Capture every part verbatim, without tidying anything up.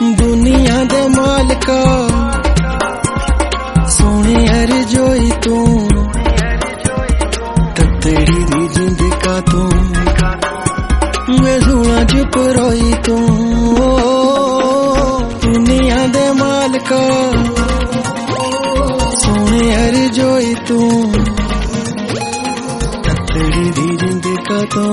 दुनिया दे मालका सोने हर जोई तू तत्तेड़ी दी जिंद का तू मैं सोना चुप रोई तू दुनिया दे मालका सोने हर जोई तू तत्तेड़ी दी जिंद का तू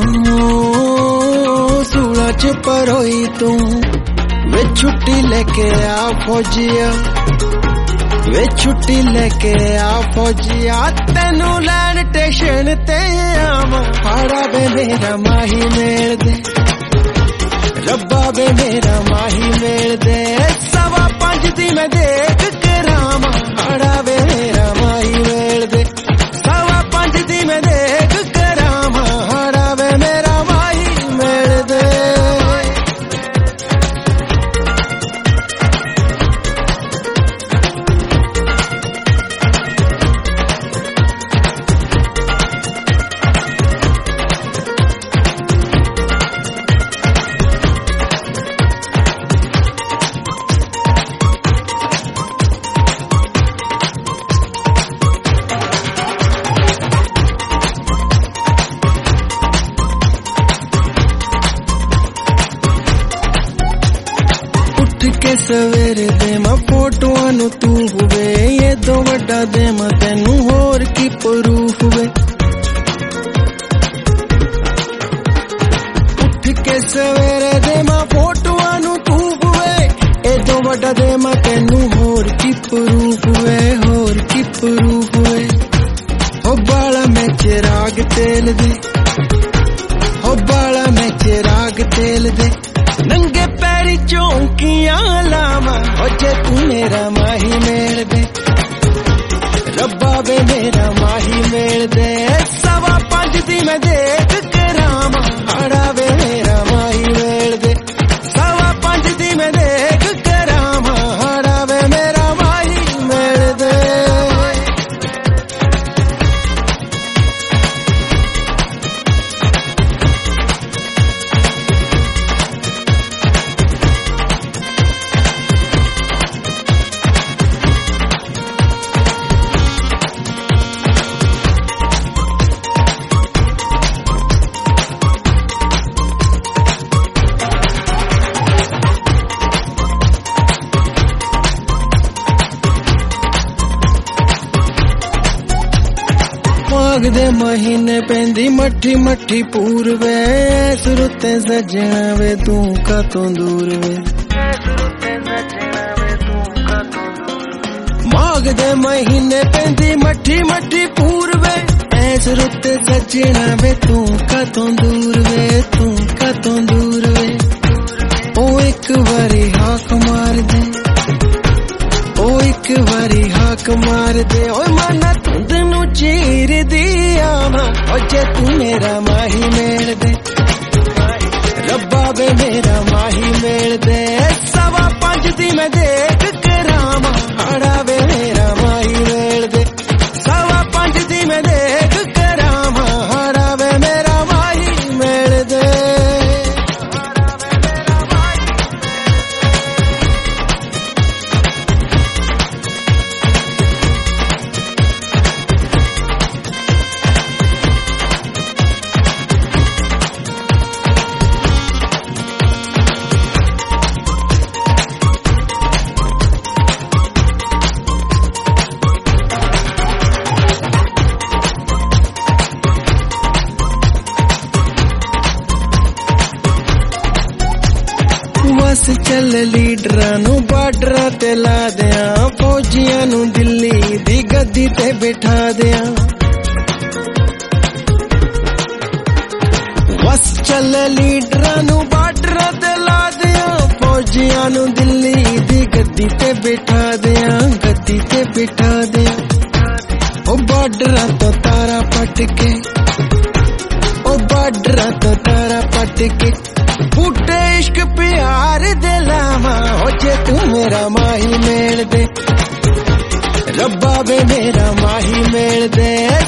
सोना चुप रोई तू वे छुट्टी लेके आ फौजिया वे छुट्टी लेके आ फौजिया तेनू लैन स्टेशन ते आवा हाड़ा बे मेरा माही मेल दे रब्बा बे मेरा माही मेल दे सवा पंज दी मैं देख करावा हाड़ा बे मेरा माही मेल दे सवा पंज दी मैं देख करावा हाड़ा बे मेरा माही मेल दे के सवेरे दे मैं फोटोआं नु तू हुए ये दो वड्डा दे मैं तेनू होर की प्रूफ हुए उठ के सवेरे दे मैं फोटोआं नु तू हुए ये दो वड्डा दे मैं तेनू होर की प्रूफ हुए होर की प्रूफ हुए हो बाला में चिराग तेल दे हो बाला में चिराग तेल दे नंगे पैरी चौंकियां लावा हो जे तू मेरा माही मेल दे रब्बा बे मेरा माही मेल दे सवा पंज दी मैं देख करावा हाड़ा बे मेरा माही मेल दे सवा पंज दी मैं देख करावा हाड़ा बे मेरा माही मेल दे माघ दे महीने पेंदी मठी मठी पूरवे सुरते सजना वे तू का तो दूर वे माघ दे महीने पेंदी मठी मठी पूरवे सुरते सजना वे तू का तो दूर वे तू का तो दूर वे ओ एक बारी हाक मार दे ओ एक बारी हाक मार दे ओ माना तुंद नु चीर दिया ओ जे तू मेरा माही मेल दे रब्बा बे मेरा माही मेल दे सवा पंज दी मैं देख करावा हाड़ा बे मेरा माही मेल दे सवा पंज दी मैं देख करावा हाड़ा बे मेरा माही मेल दे बस चल लीडरां नू बार्डरां ते ला दियां फौजियां नू दिल्ली दी गद्दी ते बिठा दियां बस चल लीडरां नू बार्डरां ते ला दियां फौजियां नू दिल्ली दी गद्दी ते बिठा दियां गद्दी ते बिठा दियां ओ बार्डरां तो तारा पट के ओ बार्डरां तो तारा पट के फूटे इश्क प्यार दे लावा हो जे तू मेरा माही मेल दे रब्बा बे मेरा माही मेल दे